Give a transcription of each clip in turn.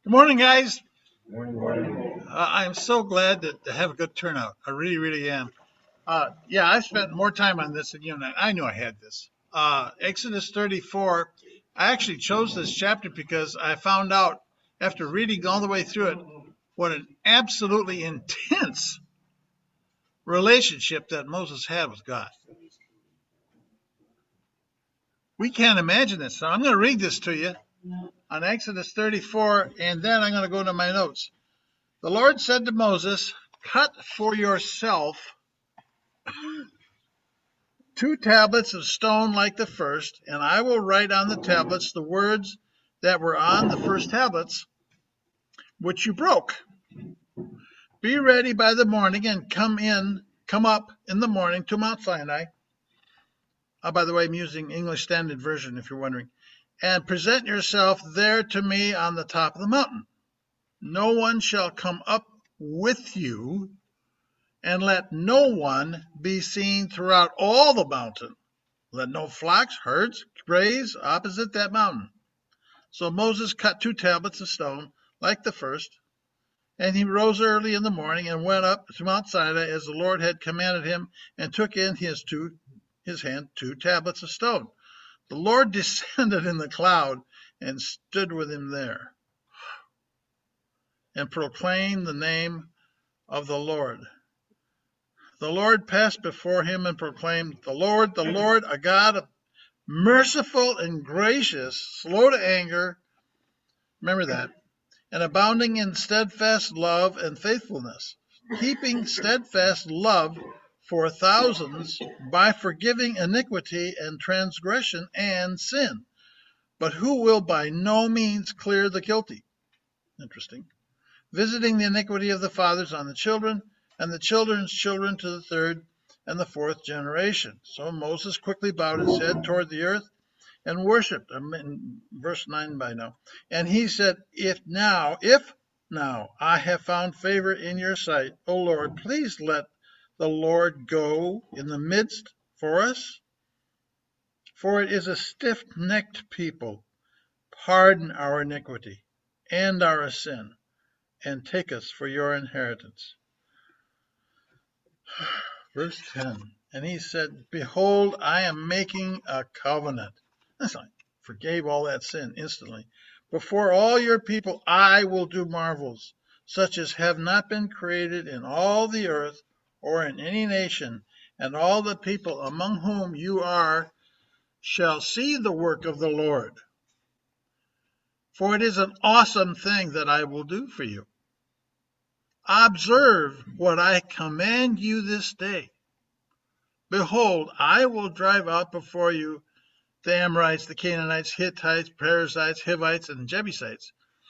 Good morning, guys. Morning, morning. I'm so glad to have a good turnout. I really, really am. Yeah, I spent more time on this than you and I knew I had this. Exodus 34. I actually chose this chapter because I found out after reading all the way through it what an absolutely intense relationship that Moses had with God. We can't imagine this. So I'm going to read this to you on Exodus 34, and then I'm going to go to my notes. The Lord said to Moses, "Cut for yourself 2 tablets of stone like the first, and I will write on the tablets the words that were on the first tablets, which you broke. Be ready by the morning and come up in the morning to Mount Sinai." By the way, I'm using English Standard Version if you're wondering. "And present yourself there to me on the top of the mountain. No one shall come up with you, and let no one be seen throughout all the mountain. Let no flocks, herds graze opposite that mountain." So Moses cut 2 tablets of stone like the first, and he rose early in the morning and went up to Mount Sinai as the Lord had commanded him, and took in his hand 2 tablets of stone. The Lord descended in the cloud and stood with him there, and proclaimed the name of the Lord. The Lord passed before him and proclaimed, the Lord, a God merciful and gracious, slow to anger," remember that, "and abounding in steadfast love and faithfulness, keeping steadfast love for thousands by forgiving iniquity and transgression and sin, but who will by no means clear the guilty." Interesting. "Visiting the iniquity of the fathers on the children, and the children's children to the third and the fourth generation." So Moses quickly bowed his head toward the earth and worshipped. I'm in verse 9 by now. And he said, if now I have found favor in your sight, O Lord, please let the Lord go in the midst for us, for it is a stiff-necked people. Pardon our iniquity and our sin, and take us for your inheritance." Verse 10, and he said, "Behold, I am making a covenant." That's like forgave all that sin instantly. "Before all your people I will do marvels, such as have not been created in all the earth or in any nation, and all the people among whom you are shall see the work of the Lord. For it is an awesome thing that I will do for you. Observe what I command you this day. Behold, I will drive out before you the Amorites, the Canaanites, Hittites, Perizzites, Hivites, and Jebusites.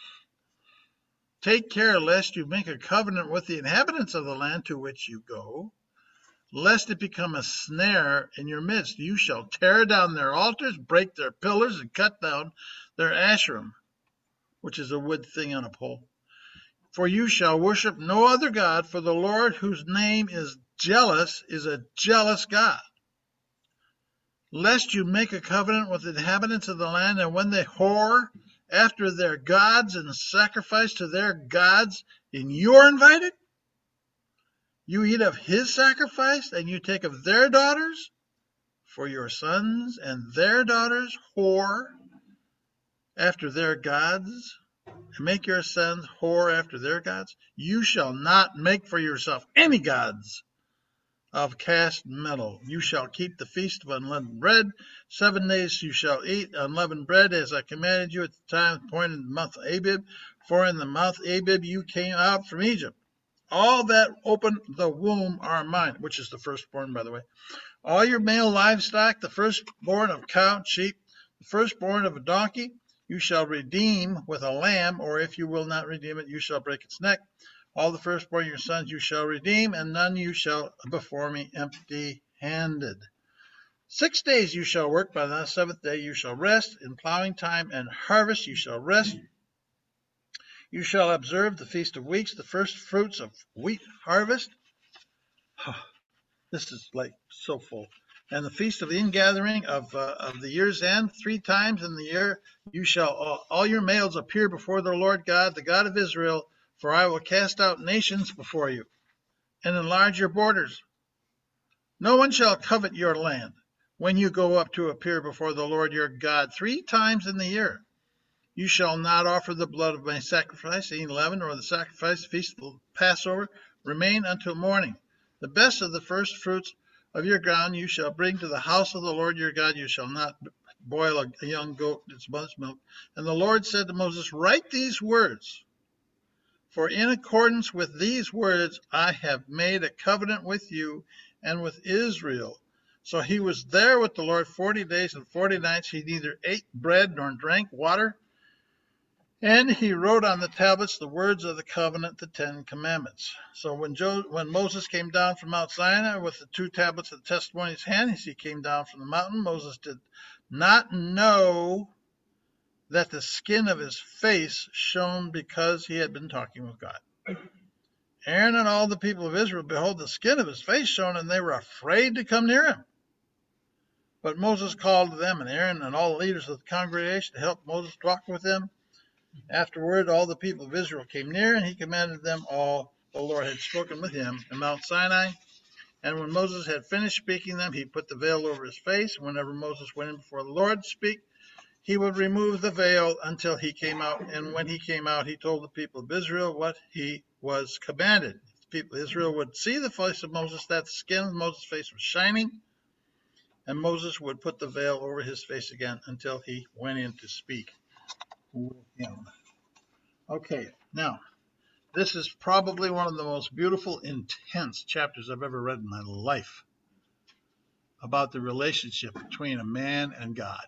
Take care lest you make a covenant with the inhabitants of the land to which you go, lest it become a snare in your midst. You shall tear down their altars, break their pillars, and cut down their asherim," which is a wood thing on a pole. "For you shall worship no other God, for the Lord, whose name is jealous, is a jealous God. Lest you make a covenant with the inhabitants of the land, and when they whore after their gods and sacrifice to their gods, and you're invited, you eat of his sacrifice, and you take of their daughters for your sons, and their daughters whore after their gods, and make your sons whore after their gods. You shall not make for yourself any gods of cast metal. You shall keep the feast of unleavened bread. 7 days you shall eat unleavened bread, as I commanded you at the time appointed in the month of Abib. For in the month of Abib you came out from Egypt. All that open the womb are mine," which is the firstborn, by the way. "All your male livestock, the firstborn of cow and sheep, the firstborn of a donkey, you shall redeem with a lamb, or if you will not redeem it, you shall break its neck. All the firstborn of your sons you shall redeem, and none you shall before me empty-handed. 6 days you shall work, but on the seventh day you shall rest. In plowing time and harvest you shall rest. You shall observe the Feast of Weeks, the first fruits of wheat harvest." This is like so full. And the feast of the ingathering of the year's end, 3 times in the year, you shall all your males appear before the Lord God, the God of Israel, for I will cast out nations before you and enlarge your borders. No one shall covet your land when you go up to appear before the Lord your God 3 times in the year. You shall not offer the blood of my sacrifice, unleavened, or the sacrifice feast of Passover, remain until morning. The best of the first fruits of your ground you shall bring to the house of the Lord your God. You shall not boil a young goat its mother's milk. And the Lord said to Moses, write these words, for in accordance with these words I have made a covenant with you and with Israel. So he was there with the Lord 40 days and 40 nights. He neither ate bread nor drank water. And he wrote on the tablets the words of the covenant, the 10 commandments. So when Moses came down from Mount Sinai with the 2 tablets of the testimony in his hand, as he came down from the mountain, Moses did not know that the skin of his face shone because he had been talking with God. Aaron and all the people of Israel, behold, the skin of his face shone, and they were afraid to come near him. But Moses called to them, and Aaron and all the leaders of the congregation to help Moses talk with them. Afterward, all the people of Israel came near, and he commanded them all the Lord had spoken with him in Mount Sinai. And when Moses had finished speaking them, he put the veil over his face. Whenever Moses went in before the Lord to speak, he would remove the veil until he came out. And when he came out, he told the people of Israel what he was commanded. The people of Israel would see the face of Moses, that the skin of Moses' face was shining, and Moses would put the veil over his face again until he went in to speak with him. Okay, now, this is probably one of the most beautiful, intense chapters I've ever read in my life about the relationship between a man and God.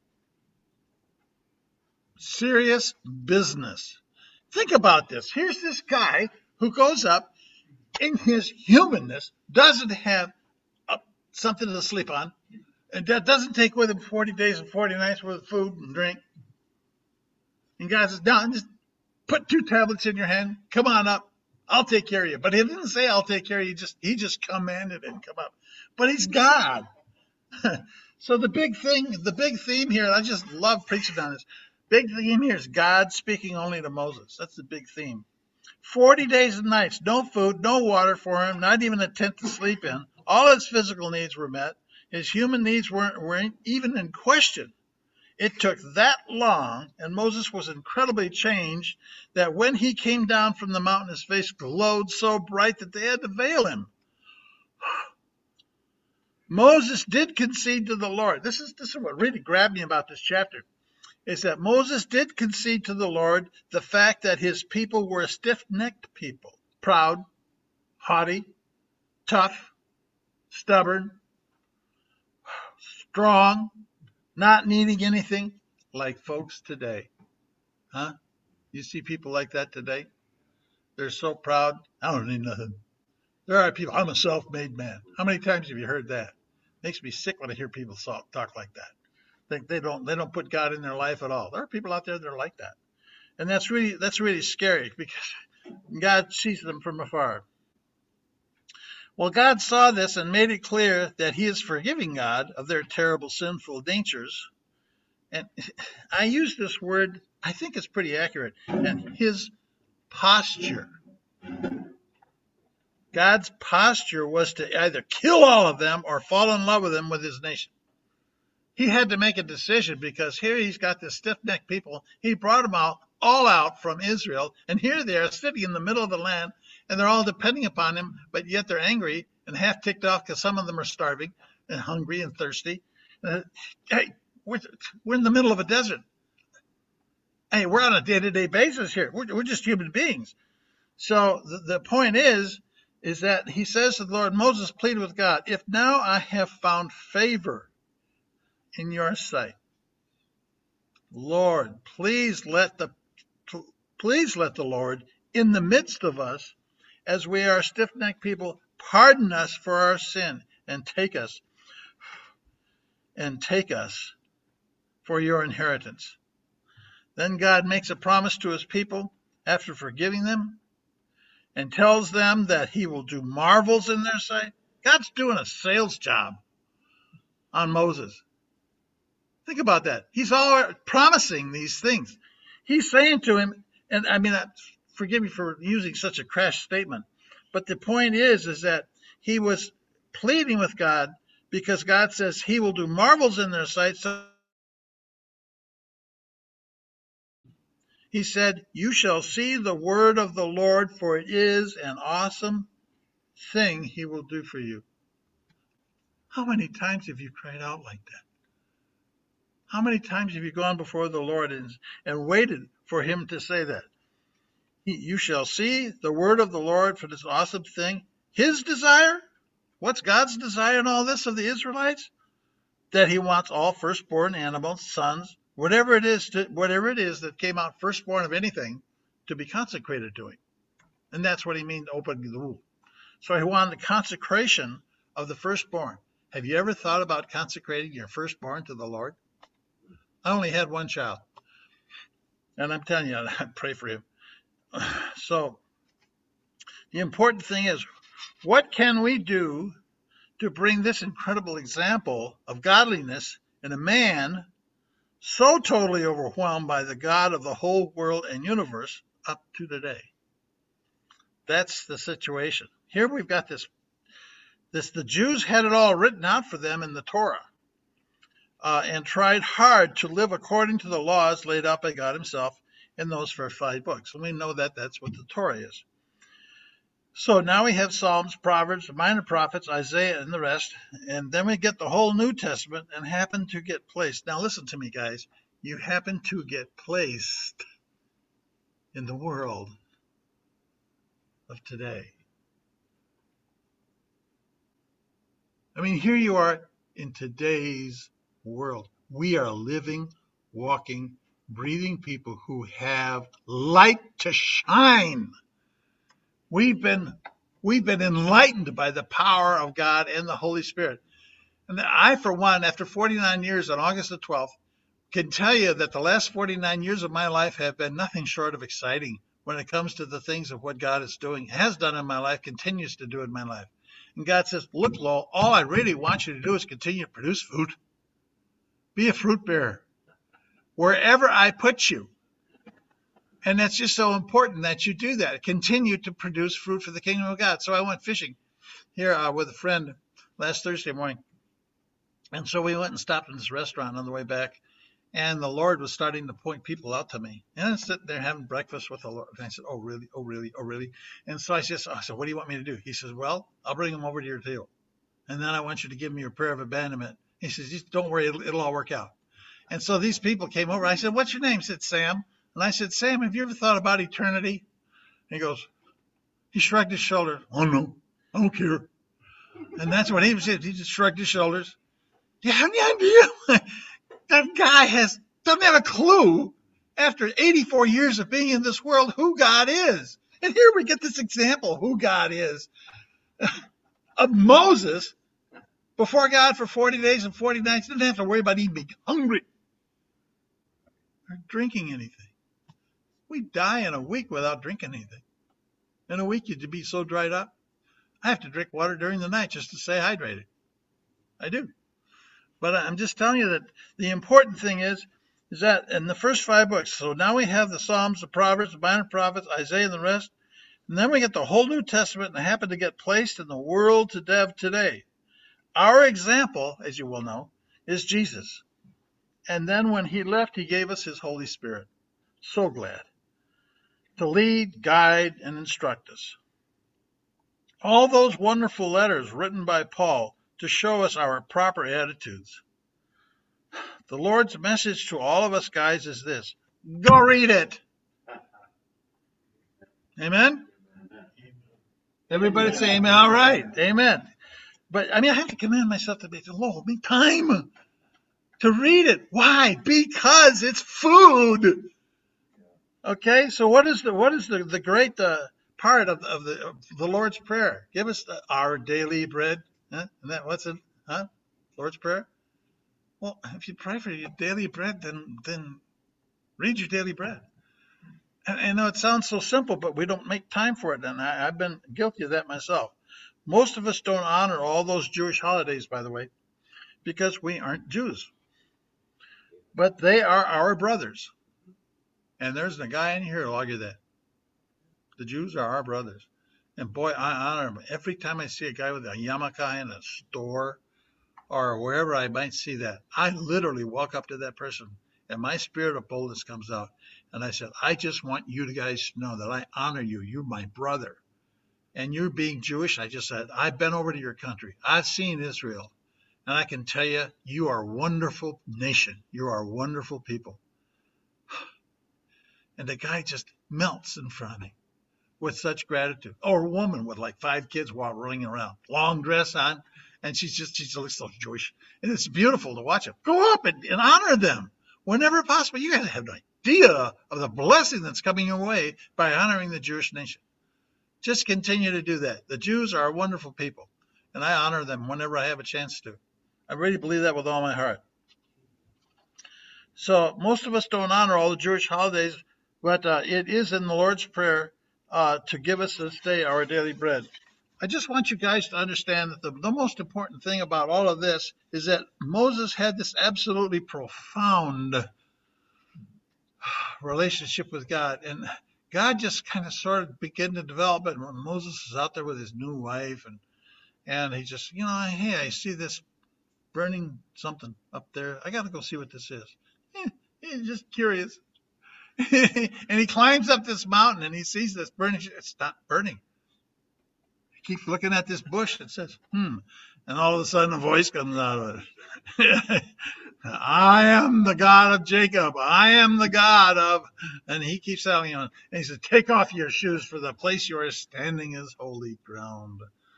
Serious business. Think about this. Here's this guy who goes up in his humanness, doesn't have something to sleep on, and that doesn't take with him 40 days and 40 nights worth of food and drink. And God says, no, just put 2 tablets in your hand. Come on up. I'll take care of you. But he didn't say I'll take care of you. He just commanded it. Come up. But he's God. So the big theme here, and I just love preaching on this. Big theme here is God speaking only to Moses. That's the big theme. 40 days and nights, no food, no water for him, not even a tent to sleep in. All his physical needs were met. His human needs weren't even in question. It took that long, and Moses was incredibly changed that when he came down from the mountain, his face glowed so bright that they had to veil him. Moses did concede to the Lord. This is what really grabbed me about this chapter, is that Moses did concede to the Lord the fact that his people were a stiff-necked people, proud, haughty, tough, stubborn, strong, not needing anything, like folks today. Huh? You see people like that today? They're so proud, I don't need nothing. There are people, I'm a self-made man. How many times have you heard that? Makes me sick when I hear people talk like that. They don't put God in their life at all. There are people out there that are like that. And that's really scary because God sees them from afar. Well, God saw this and made it clear that he is forgiving God of their terrible sinful natures. And I use this word, I think it's pretty accurate, and his posture. God's posture was to either kill all of them or fall in love with them with his nation. He had to make a decision because here he's got this stiff-necked people. He brought them all out from Israel, and here they are sitting in the middle of the land, and they're all depending upon him, but yet they're angry and half ticked off because some of them are starving and hungry and thirsty. Hey, we're in the middle of a desert. Hey, we're on a day-to-day basis here. We're just human beings. So the point is that he says to the Lord, Moses pleaded with God, if now I have found favor in your sight, Lord, please let the Lord in the midst of us, as we are stiff-necked people, pardon us for our sin and take us for your inheritance. Then God makes a promise to his people after forgiving them and tells them that he will do marvels in their sight. God's doing a sales job. on Moses. Think about that. He's all promising these things. He's saying to him, and I mean, forgive me for using such a crash statement, but the point is that he was pleading with God because God says he will do marvels in their sight. So he said, "You shall see the word of the Lord, for it is an awesome thing he will do for you." How many times have you cried out like that? How many times have you gone before the Lord and waited for him to say that? You shall see the word of the Lord for this awesome thing. His desire? What's God's desire in all this of the Israelites? That he wants all firstborn animals, sons, whatever it is that came out firstborn of anything, to be consecrated to him. And that's what he means opening the womb. So he wanted the consecration of the firstborn. Have you ever thought about consecrating your firstborn to the Lord? I only had one child, and I'm telling you, I pray for him. So the important thing is, what can we do to bring this incredible example of godliness in a man so totally overwhelmed by the God of the whole world and universe up to today? That's the situation. Here we've got this the Jews had it all written out for them in the Torah, and tried hard to live according to the laws laid out by God himself in those first 5 books. And we know that that's what the Torah is. So now we have Psalms, Proverbs, Minor Prophets, Isaiah, and the rest. And then we get the whole New Testament and happen to get placed. Now listen to me, guys. You happen to get placed in the world of today. I mean, here you are in today's world. We are living, walking, breathing people who have light to shine. We've been enlightened by the power of God and the Holy Spirit. And I, for one, after 49 years on August the 12th, can tell you that the last 49 years of my life have been nothing short of exciting when it comes to the things of what God is doing, has done in my life, continues to do in my life. And God says, look, Lowell, all I really want you to do is continue to produce fruit. Be a fruit bearer wherever I put you. And that's just so important that you do that. Continue to produce fruit for the kingdom of God. So I went fishing here with a friend last Thursday morning. And so we went and stopped in this restaurant on the way back. And the Lord was starting to point people out to me. And I'm sitting there having breakfast with the Lord. And I said, oh, really? Oh, really? Oh, really? And so I said, what do you want me to do? He says, well, I'll bring them over to your table. And then I want you to give me your prayer of abandonment. He says, just don't worry, it'll all work out. And so these people came over. I said, what's your name? He said, Sam. And I said, Sam, have you ever thought about eternity? He shrugged his shoulders. Oh, no, I don't care. And that's what he said. He just shrugged his shoulders. Do you have any idea? That guy doesn't have a clue after 84 years of being in this world who God is. And here we get this example of who God is. Of Moses, before God for 40 days and 40 nights, didn't have to worry about even being hungry or drinking anything. We die in a week without drinking anything. In a week, you'd be so dried up. I have to drink water during the night just to stay hydrated. I do. But I'm just telling you that the important thing is that in the first 5 books, so now we have the Psalms, the Proverbs, the Minor Prophets, Isaiah, and the rest. And then we get the whole New Testament and happen to get placed in the world today. Our example, as you will know, is Jesus. And then when he left, he gave us his Holy Spirit. So glad to lead, guide, and instruct us. All those wonderful letters written by Paul to show us our proper attitudes. The Lord's message to all of us guys is this: go read it. Amen? Everybody say amen. All right. Amen. But I have to command myself to be, Lord, make time to read it. Why? Because it's food. Okay, so what is the great part of the Lord's Prayer? Give us our daily bread. Huh? And that what's it? Huh? Lord's Prayer. Well, if you pray for your daily bread, then read your daily bread. And I know it sounds so simple, but we don't make time for it. And I've been guilty of that myself. Most of us don't honor all those Jewish holidays, by the way, because we aren't Jews. But they are our brothers. And there's a guy in here who'll argue that. The Jews are our brothers. And boy, I honor them. Every time I see a guy with a yarmulke in a store or wherever I might see that, I literally walk up to that person and my spirit of boldness comes out. And I said, I just want you guys to know that I honor you. You're my brother. And you're being Jewish. I just said, I've been over to your country. I've seen Israel. And I can tell you, you are a wonderful nation. You are wonderful people. And the guy just melts in front of me with such gratitude. Or a woman with like 5 kids while running around, long dress on, and she looks so Jewish. And it's beautiful to watch it. Go up and honor them whenever possible. You guys have an idea of the blessing that's coming your way by honoring the Jewish nation. Just continue to do that. The Jews are wonderful people, and I honor them whenever I have a chance to. I really believe that with all my heart. So most of us don't honor all the Jewish holidays, but it is in the Lord's Prayer to give us this day our daily bread. I just want you guys to understand that the most important thing about all of this is that Moses had this absolutely profound relationship with God, and God just kind of sort of began to develop it when Moses is out there with his new wife, and he just, hey, I see this burning something up there. I got to go see what this is. He's just curious. And he climbs up this mountain and he sees this burning. It's not burning. He keeps looking at this bush and says, And all of a sudden a voice comes out of it. I am the God of Jacob. I am the God of, and he keeps telling him, and he said, take off your shoes, for the place you are standing is holy ground.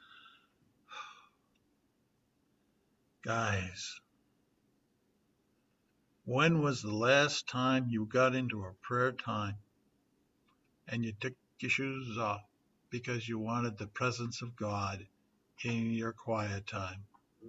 Guys, when was the last time you got into a prayer time and you took your shoes off because you wanted the presence of God in your quiet time?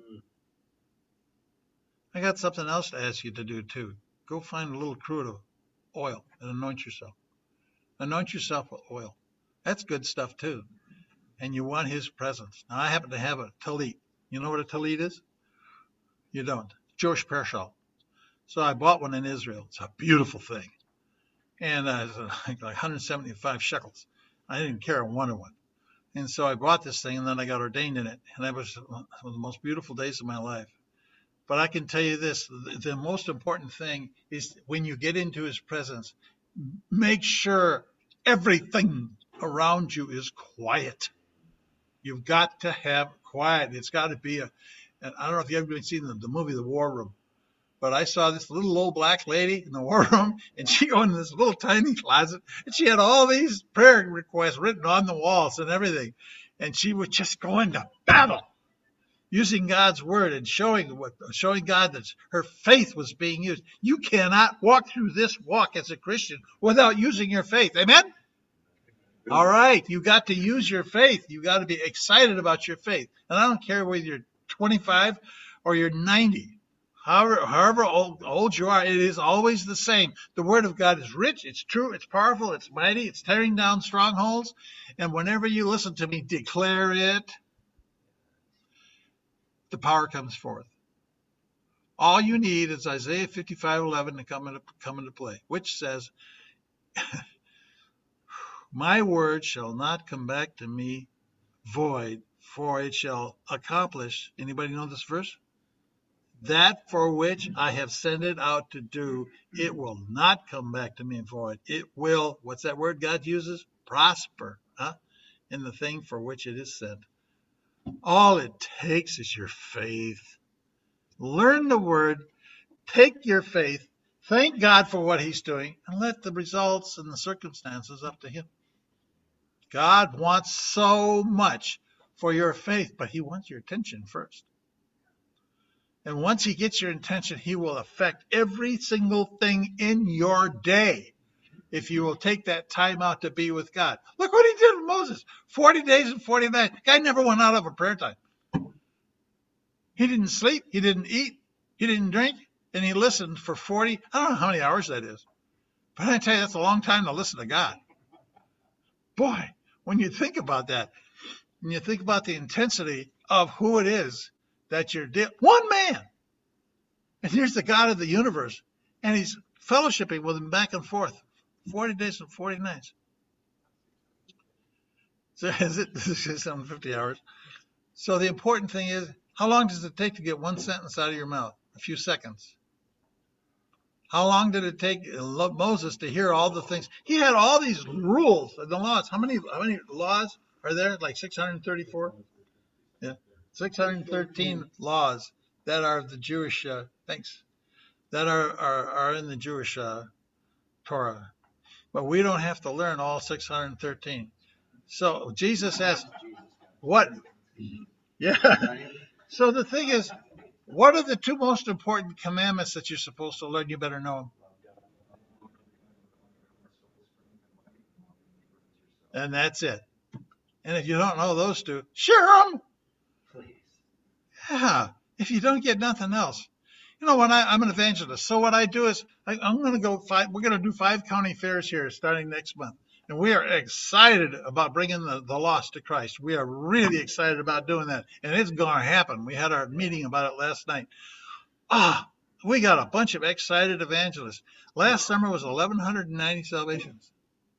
I got something else to ask you to do too. Go find a little crude of oil and anoint yourself. Anoint yourself with oil. That's good stuff too. And you want his presence. Now I happen to have a talit. You know what a talit is? You don't. Jewish prayer shawl. So I bought one in Israel. It's a beautiful thing. And it's like 175 shekels. I didn't care one of one. And so I bought this thing, and then I got ordained in it. And that was one of the most beautiful days of my life. But I can tell you this, the most important thing is when you get into his presence, make sure everything around you is quiet. You've got to have quiet. It's got to be and I don't know if you've ever seen the movie The War Room, but I saw this little old black lady in the war room, and she go in this little tiny closet, and she had all these prayer requests written on the walls and everything, and she was just going to battle, using God's word and showing God that her faith was being used. You cannot walk through this walk as a Christian without using your faith. Amen? All right. You got to use your faith. You got to be excited about your faith. And I don't care whether you're 25 or you're 90. However old you are, it is always the same. The word of God is rich, it's true, it's powerful, it's mighty, it's tearing down strongholds. And whenever you listen to me declare it, the power comes forth. All you need is Isaiah 55:11 to come into play, which says, my word shall not come back to me void, for it shall accomplish. Anybody know this verse? That for which I have sent it out to do, it will not come back to me void. It will, what's that word God uses? Prosper in the thing for which it is sent. All it takes is your faith. Learn the word, take your faith, thank God for what he's doing, and let the results and the circumstances up to him. God wants so much for your faith, but he wants your attention first. And once he gets your attention, he will affect every single thing in your day if you will take that time out to be with God. Look what he did with Moses. 40 days and 40 nights. Guy never went out of a prayer time. He didn't sleep. He didn't eat. He didn't drink. And he listened for 40. I don't know how many hours that is. But I tell you, that's a long time to listen to God. Boy, when you think about that, and you think about the intensity of who it is that you're one man. And here's the God of the universe, and he's fellowshipping with him back and forth, 40 days and 40 nights. So is it? This is 50 hours. So the important thing is, how long does it take to get one sentence out of your mouth? A few seconds. How long did it take Moses to hear all the things? He had all these rules and the laws. How many laws are there? Like 634? Yeah. 613 laws that are the Jewish that are in the Jewish Torah. But we don't have to learn all 613. So Jesus asked, what? Yeah. So the thing is, what are the two most important commandments that you're supposed to learn? You better know them. And that's it. And if you don't know those two, share them. Yeah. If you don't get nothing else. You know, when I'm an evangelist, so what I do is I'm going to go we're going to do 5 county fairs here starting next month. And we are excited about bringing the lost to Christ. We are really excited about doing that. And it's going to happen. We had our meeting about it last night. We got a bunch of excited evangelists. Last summer was 1,190 salvations.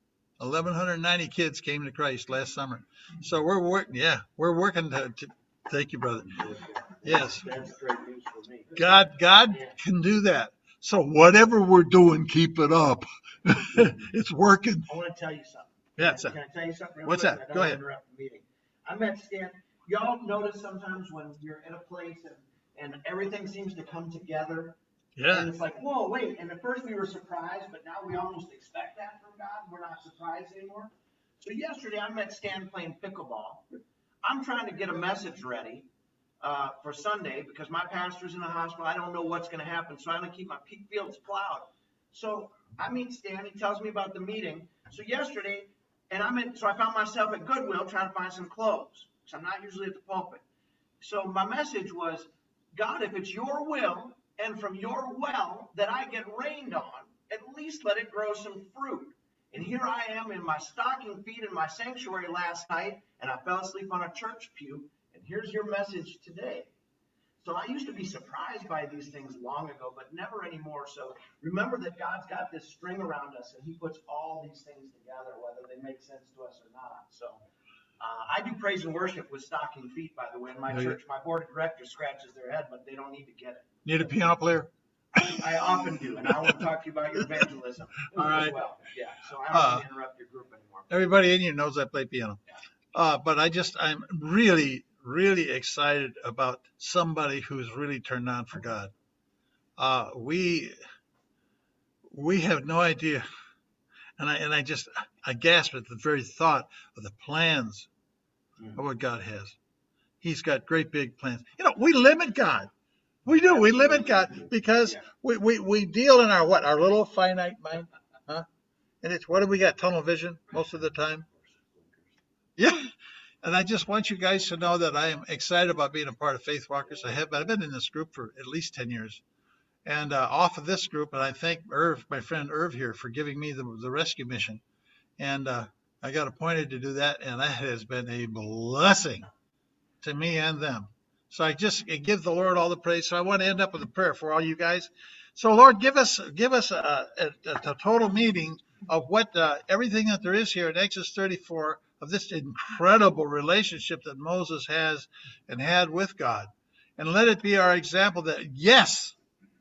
1,190 kids came to Christ last summer. So we're working to thank you, brother. Yes. That's great news for me. God can do that. So whatever we're doing, keep it up. It's working. I want to tell you something. Yeah, Can I tell you something? What's quick? that? Go ahead. Interrupt the meeting. I met Stan. Y'all notice sometimes when you're in a place and everything seems to come together. Yeah. And it's like, whoa, wait. And at first we were surprised, but now we almost expect that from God. We're not surprised anymore. So yesterday I met Stan playing pickleball. I'm trying to get a message ready for Sunday because my pastor's in the hospital. I don't know what's going to happen, so I'm going to keep my peak fields plowed. So I meet Stan. He tells me about the meeting. So yesterday, so I found myself at Goodwill trying to find some clothes because I'm not usually at the pulpit. So my message was, God, if it's your will and from your well that I get rained on, at least let it grow some fruit. And here I am in my stocking feet in my sanctuary last night, and I fell asleep on a church pew. And here's your message today. So I used to be surprised by these things long ago, but never anymore. So remember that God's got this string around us, and he puts all these things together, whether they make sense to us or not. So I do praise and worship with stocking feet, by the way, in my church. My board of directors scratches their head, but they don't need to get it. Need a piano player? I often do, and I want to talk to you about your evangelism all right. as well. Yeah, so I don't want to interrupt your group anymore. Everybody in here knows I play piano. Yeah. But I'm really excited about somebody who's really turned on for God. We have no idea, and I gasp at the very thought of the plans of what God has. He's got great big plans. You know, we limit God. We do. We limit God because we deal in our little finite mind, huh? And it's what do we got? Tunnel vision most of the time. Yeah. And I just want you guys to know that I am excited about being a part of Faith Walkers. I've been in this group for at least 10 years. And off of this group, and I thank Irv, my friend Irv here, for giving me the rescue mission. And I got appointed to do that, and that has been a blessing to me and them. So I give the Lord all the praise. So I want to end up with a prayer for all you guys. So Lord, give us a total meaning of what everything that there is here in Exodus 34 of this incredible relationship that Moses has and had with God. And let it be our example that, yes,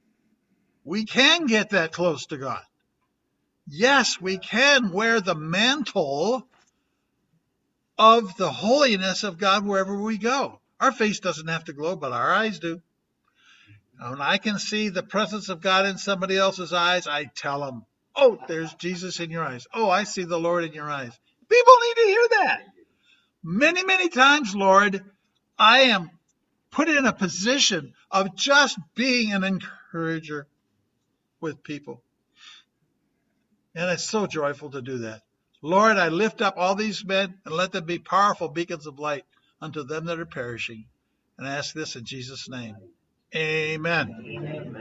we can get that close to God. Yes, we can wear the mantle of the holiness of God wherever we go. Our face doesn't have to glow, but our eyes do. When I can see the presence of God in somebody else's eyes, I tell them, oh, there's Jesus in your eyes. Oh, I see the Lord in your eyes. People need to hear that. Many, many times, Lord, I am put in a position of just being an encourager with people. And it's so joyful to do that. Lord, I lift up all these men and let them be powerful beacons of light unto them that are perishing. And I ask this in Jesus' name. Amen. Amen.